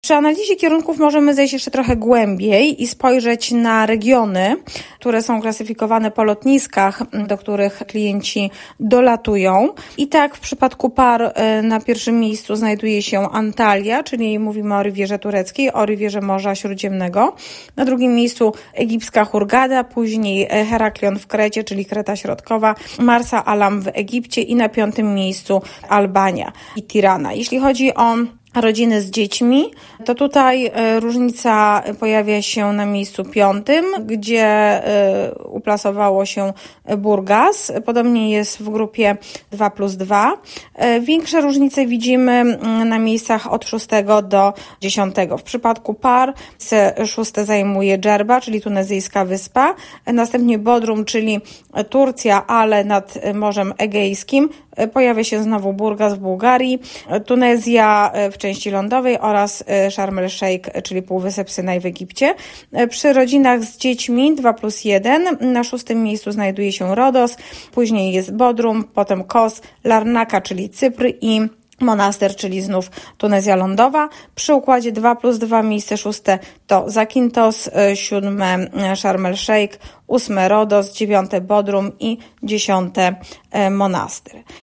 Przy analizie kierunków możemy zejść jeszcze trochę głębiej i spojrzeć na regiony, które są klasyfikowane po lotniskach, do których klienci dolatują. I tak w przypadku par na pierwszym miejscu znajduje się Antalya, czyli mówimy o Rywierze Tureckiej, o Rywierze Morza Śródziemnego. Na drugim miejscu egipska Hurgada, później Heraklion w Krecie, czyli Kreta Środkowa, Marsa Alam w Egipcie i na piątym miejscu Albania i Tirana. Jeśli chodzi o rodziny z dziećmi, to tutaj różnica pojawia się na miejscu 5, gdzie uplasowało się Burgas. Podobnie jest w grupie 2+2. Większe różnice widzimy na miejscach od 6 do 10. W przypadku par 6 zajmuje Dżerba, czyli tunezyjska wyspa, następnie Bodrum, czyli Turcja, ale nad Morzem Egejskim. Pojawia się znowu Burgas w Bułgarii, Tunezja w części lądowej oraz Sharm el-Sheikh, czyli Półwysep Synaj w Egipcie. Przy rodzinach z dziećmi 2+1 na 6. miejscu znajduje się Rodos, później jest Bodrum, potem Kos, Larnaka, czyli Cypr i Monaster, czyli znów Tunezja lądowa. Przy układzie 2+2 miejsce 6 to Zakintos, 7 Sharm el-Sheikh, 8 Rodos, 9 Bodrum i 10 Monaster.